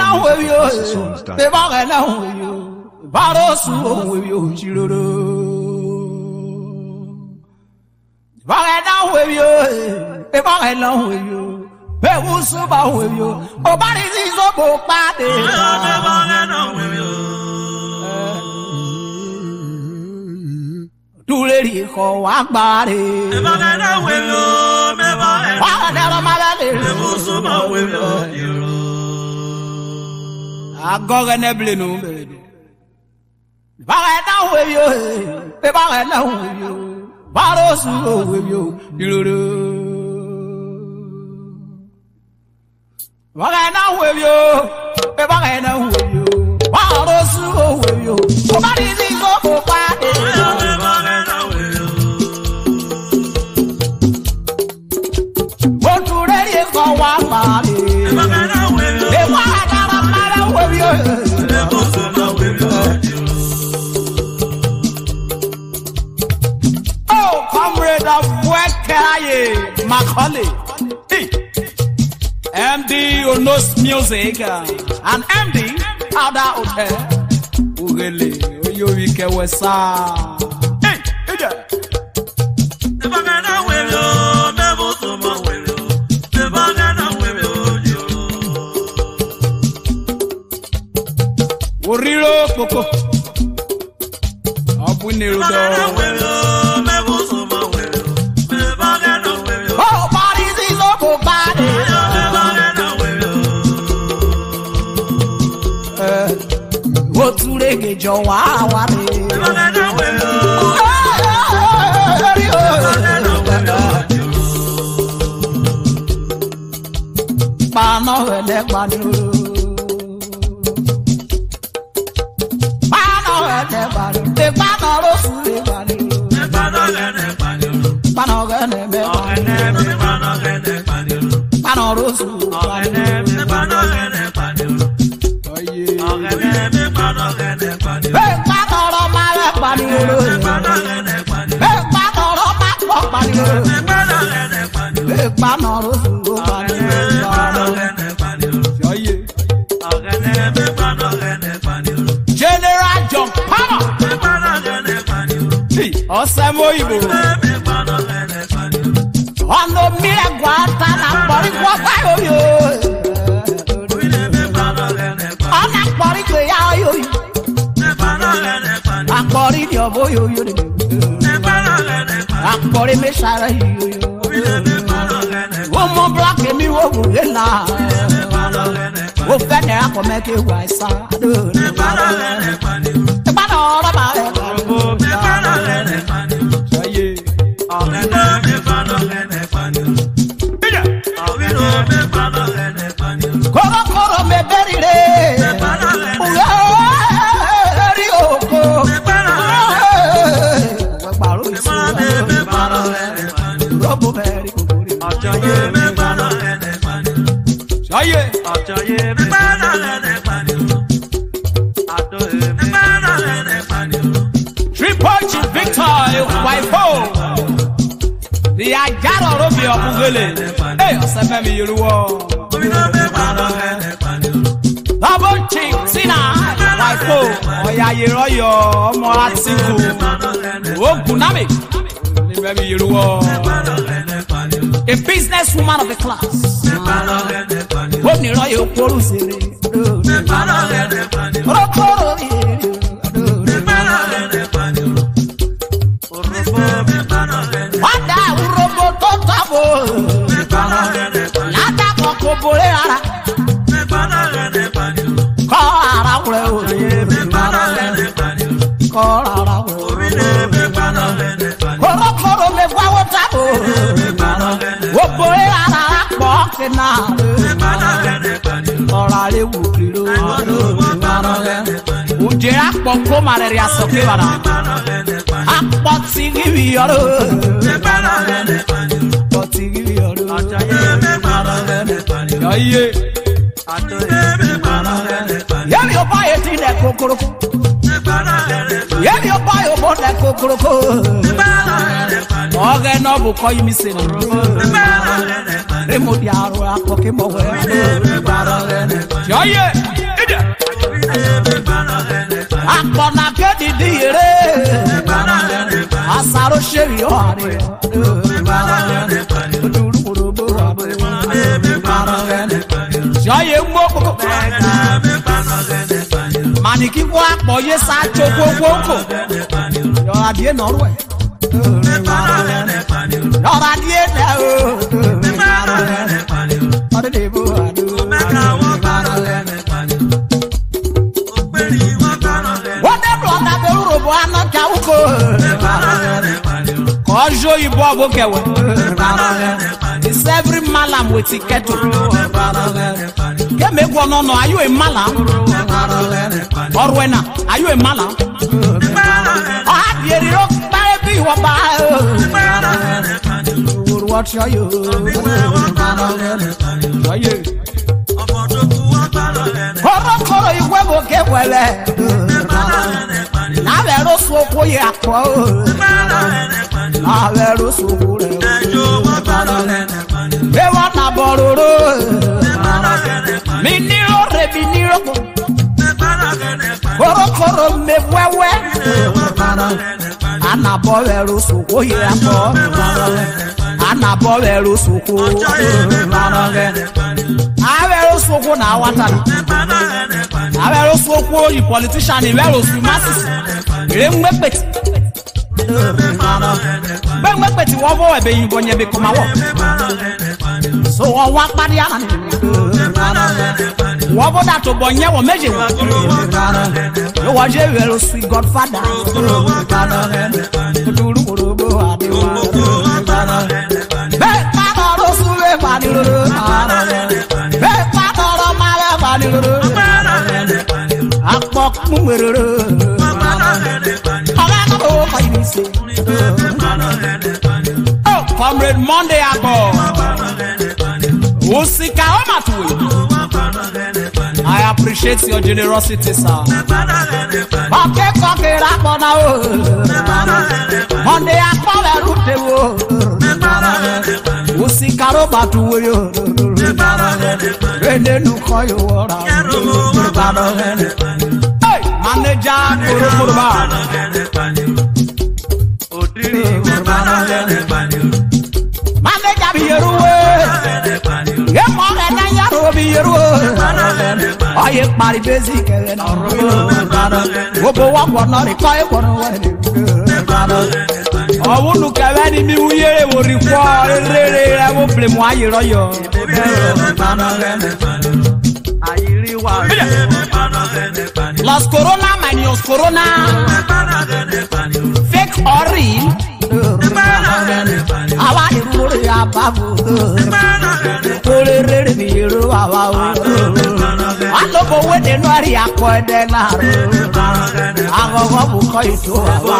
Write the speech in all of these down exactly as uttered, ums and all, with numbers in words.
down with you. They walk down with you. Barosu with you, Chiruru. Walk down with you. They walk down with you. They will super with you. Oh, but it is a book party. They walk down with you. Do lady for one body. They walk down with you. Walk down my lady. They will super with you. I go and never know, baby. If I down with you, if I down with you, what else go with you? You do. If I down with you, if I down with you, what else go with you? Somebody is over party. What to ready for one body? If I down with you, if I down with you. Oh, comrade of Wekaye, Macaulay, M D Onos Music, and M D Ada Hotel, Ugele, Uyuike Wesa. Hey, hey, the banana will never so much will the banana will Uriro Coco. Abunero. Oh, bodies is local body. What to they get your wow? Bano and Banu. The Banaro, the General John Palmer. Osamo Ibo. On the mere Guantana, body was you. On that body, you. I'm body, your boy, you. I'm body, Miss Sarah, you. One more block in me, what will you lie? We'll get there for make you wise. The banner about it. Koro koro me berire, Triple Victor, wife home. The Agaro of your Mugele. Hey, Sammy, you are. Double chick, Sina, wife home. Oya, you are Moatiku. Oh, Kunami. Maybe you are. A businesswoman of the class. What you know, you Porusi. Ujera poko malaria sokebana. Akpoti gibi yoro. Akpoti gibi yoro. Aye. Yemi opa eti ne kokoroko. Yemi opa obo ne kokoroko. Oge no bu koyi mi se. Ore mo di aro akoke mo we. Yo ye. Akona ke di dire. Asaro sheri o are. Yo ye mo ko. Maniki ko apo ye sa chogbo ko. Yo adie no ro. Yo adie na o. Ode de bo adu. Wode brother be urobo ana jawuko. Ko jo ibo abo kewe. It's every malam with ticket. Get me go no no, are you a malam? Or when are you a malam? Ah, dear, you baby, what about? What are you? Are you? Koro koro iwe bo ke wele. Na be ro so ko ye akwa o. Na be ro so ko re. Be wa na bororo. Mi ni ro re bi ni ro ko. Koro koro me wewe. Ana bo be ro so ko ye akwa. Ana bo be ro so ko. Avero soko na wata. Avero soko yi politician ni vero su masses. Re mwepeti. Be mwepeti wo bo ebe yin bonye be koma wo. So wo wa pari ana ni. Wo bo da to bonye wo meje wo. Yo wa je vero sweet godfather. Duru duru bo ade wo. Be pa do su le pa di ro. Akpok mumururu. Oh, Comrade Monday ago. Usika omatu. I appreciate your generosity, sir. Okay, okay, rapona o. Monday ago verute wo. Usika omatu yo. Rene nu koyo ora. Hey, manager koro koro ba. Manager bi yeruwe. Ye mo re na yaro bi yeruwe. Oye pari basic e na ro. Obo wa kwona ri kai kwona wa ni. Owunu kewe ni mi uyere wo ri kwa rere e wo ble mo ayiro yo. Los Corona manios Corona. Fake or real. Awa iruri ababu. Kore rere mi iru awa o. Alobo we de no ari akode na. Agogo bu ko itu awa.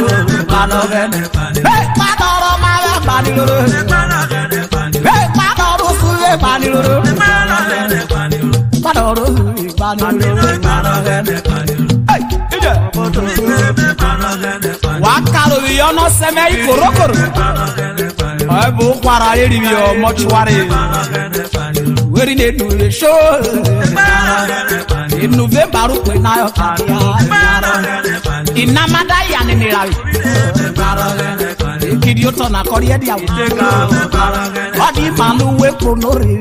Hey, padoro mala baniro. Hey, padoro suwe baniro. Padoro hey, ije. Wakaro yo no seme ikorokoro. Ay bo kwara eri yo mochware. Weri ne do the show. In November ru pe na yo takia. Inamada ya ni ni rawi. Kidio to na kori e dia. Odi manu we pronori.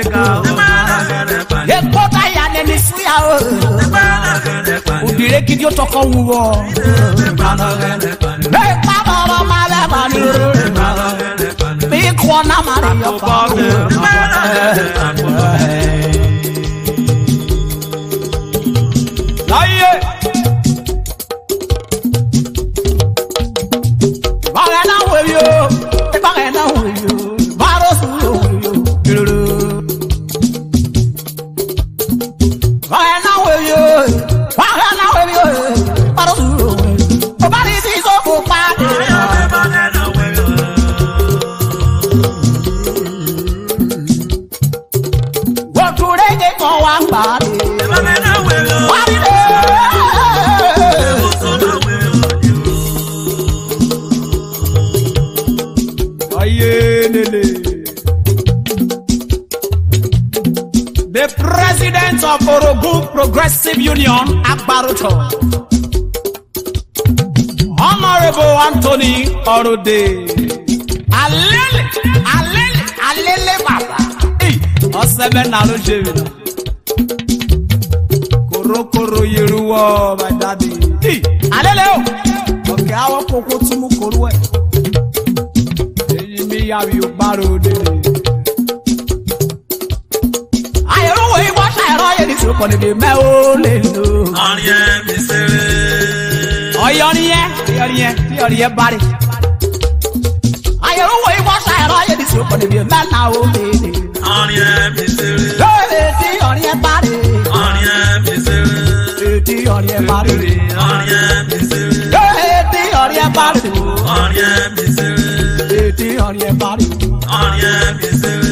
Ye kota ya ne ni suya o. Udire kidio to ko wuwo. Hey, papa ma le bani. Be kwa na mari yo pa. Aye. Bagana we yo. Bagana we yo. Baro su yo. Bagana we yo. Bagana we yo. Baro su yo. Obari si so ko pa. Wo tu re ke ko wa pa. Bagana we yo. the president of Orogun Progressive Union, Agbaruto, Honorable Anthony Orode, Alele, Alele, Alele Baba, Osebe Naloje, Koro Koro Yeruwa, my daddy, Alele, okay, I will go to Mukorwe, me have you borrowed. Oye de me ole no. Oye mi sere. Oye oye, oye oye bari. Ayo wo iwo sa ero oye di so pone bi me na o le. Oye mi sere. Oye ti oye bari. Oye mi sere. Ti oye bari. Oye mi sere. Oye ti oye bari. Oye mi sere. Ti oye bari. Oye mi sere.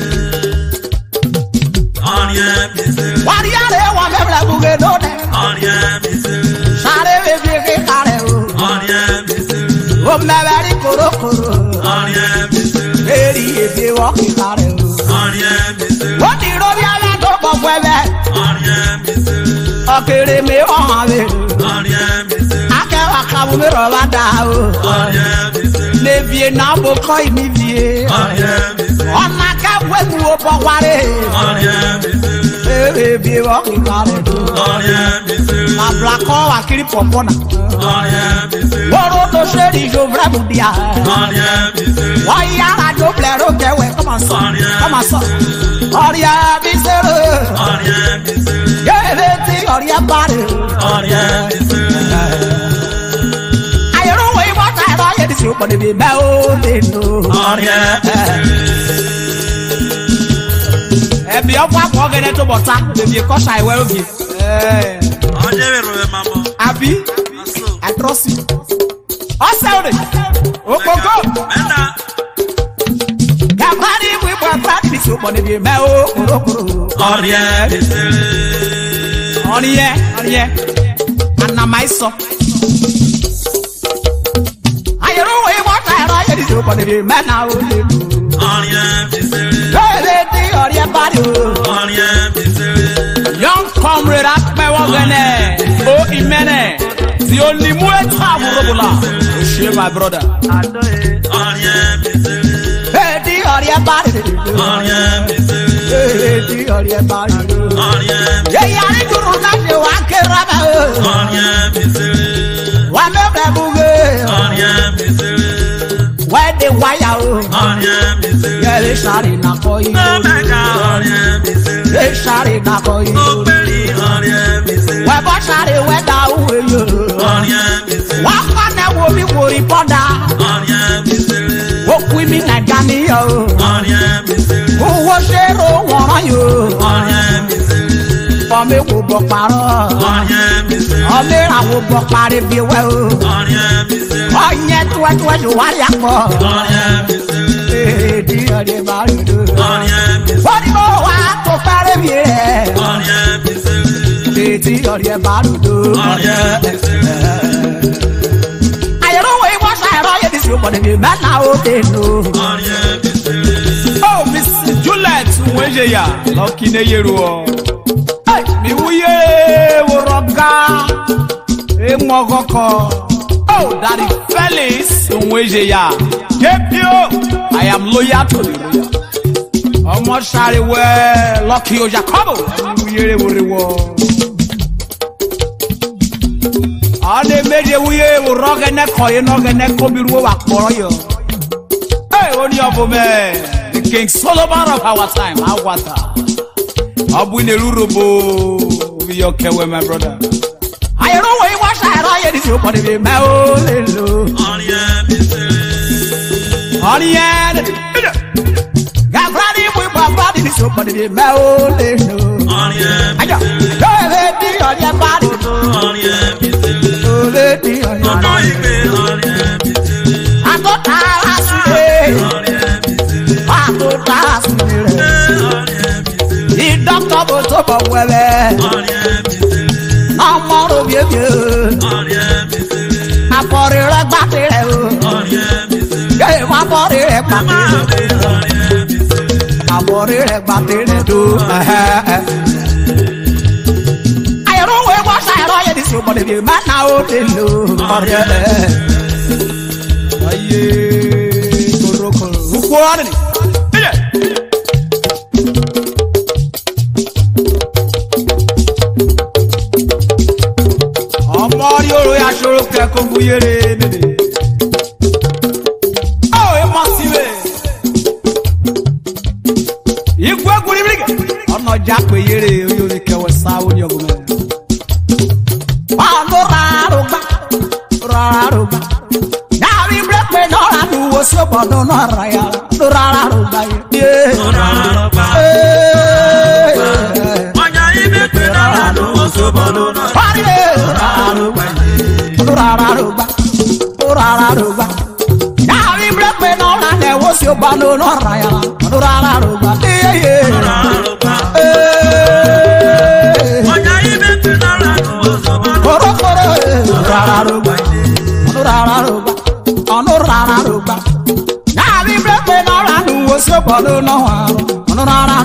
Oye mi sere. Buge do de oye mi sere sare be be kare o oye mi sere o me bari koro koro oye mi sere eri e be wo kare o oye mi sere o ti ro bi ala to ko febe oye mi sere okere me o ma be oye mi sere ake wa ka bu me ro ba da o oye mi sere le vie na bo ko mi vie oye mi sere ona ka we mu o bo ware oye mi sere baby, walk in garden. Oh yeah, mister. My black hole, I keep on one. Oh yeah, mister. What to say is your brother? Oh yeah, mister. Why are I don't play? Okay, wait, come on, son. Come on, son. Oh yeah, mister. Oh yeah, mister. Yeah, everything on your body. Oh yeah, mister. I don't know what I like. This is going to be my own. Oh yeah, mister. Ebi ọkwa kwa ogene to bota ebi ko shy well give eh oje we ro mama abi I trust you o sewde o gogo mena ka bari we bo bari so boni bi me o korokoro orie orie orie ana mai so ayero we bo ta ro ye so boni bi me na o le orie young comrade Akme Wagene, oh Imene, the only mueta Murobula. Share my brother. Hey, the Oria Bari. Hey, the Oria Bari. Yeah, yeah, you don't have to walk around. One of the boogie. Where the wire? Yeah, they shot in a boy. They shot in a boy. Where but shot it went out with you. What can I will be worried for that? Walk with me like Ganio. Who was there? Oh, one on you. For me, who book paro. Oh, me, I will book party if you will. Oh, yet, what was you want for? Hey, dear, dear, what do you want to party here? Hey, dear, dear, what do you I don't know what I write this, but if you met now, they know. Oh, Miss Juliet, when you are lucky, you mi wuye woroga e mogoko oh daddy Felix onweje ya kepio I am loyal to the omo sare we lucky o Jacobo wuye woriwo ane meje wuye woroga ne koye no ga ne ko biruwo wa kporo yo hey oni obo me the King Solomon of our time awata Abu Nerurobo, we okay with my brother. I don't know what I write this up on the mail. On yeah, mister. On yeah, got ready with my body this up on the mail. On yeah, I got lady on your body. On yeah, mister. Lady on your body. I got tired. On yeah, mister. I got tired. Doctor Botobo Wele, no more of you. I bought it like Battle. I bought it like Battle. I bought it like Battle. for the view, man, now, aye, Kuroko, who wanted it? Mario, I show up there, come here. Oh, it must be. You go, good evening. I'm not Jack, we hear you, you can sound your woman. Now we break me, no, I do was so, but no, no, Raya. Now we break me, no, and there was your bano, no, Raya. Now we break me, no, and was your bano, no, no,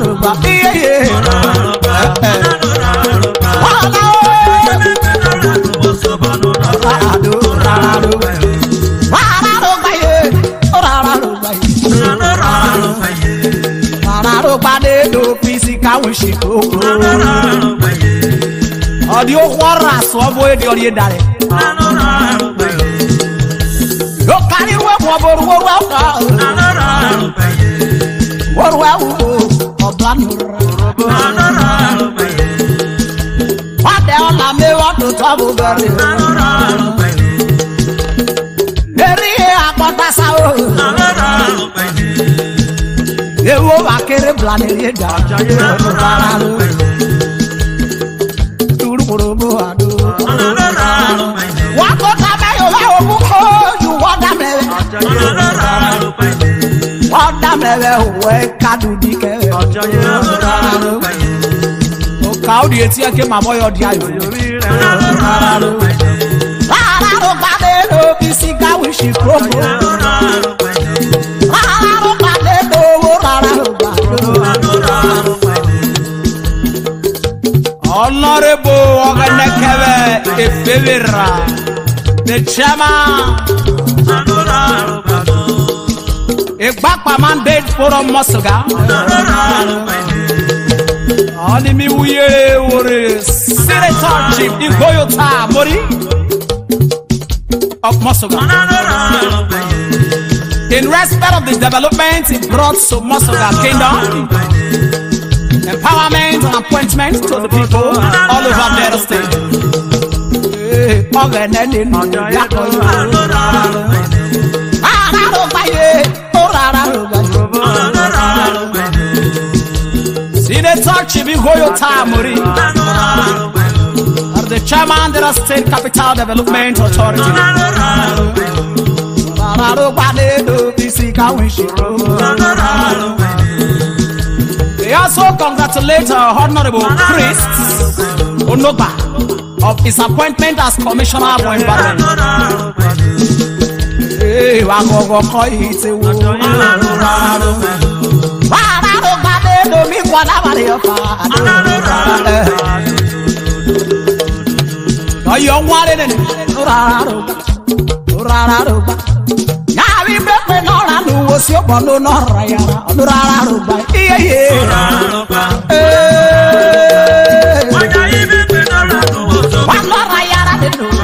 Audio Warras, what way do you die? Look at it, what well, what well, or plan. What the hell I may want to travel very well. You are carrying blood in your dog. What got that man? You want that man? What that man? Where can you be? Oh, how do you see my boy or the Honorable Oganekeve Efevera, the chairman, a back mandate for a Mosoga. Only we were Senator Chief in Goyota Mori of Mosoga. In respect of the development it brought to Mosoga Kingdom, empowerment and appointment to the people all over their state. See the touch of Goyota Mori, the chairman of the State Capital Development Authority. They also congratulate our Honorable Priest Onoba of his appointment as Commissioner for Environment. Was your bono no raya, no rara, yeah, yeah. What raya,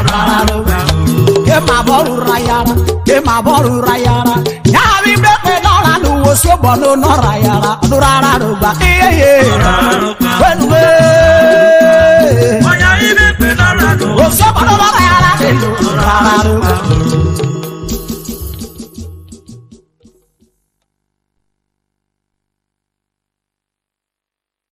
get my ball raya, get my ball raya. Now we make me no rana, was your bono no raya, no rara, yeah, yeah. When we was your bono raya, no rara.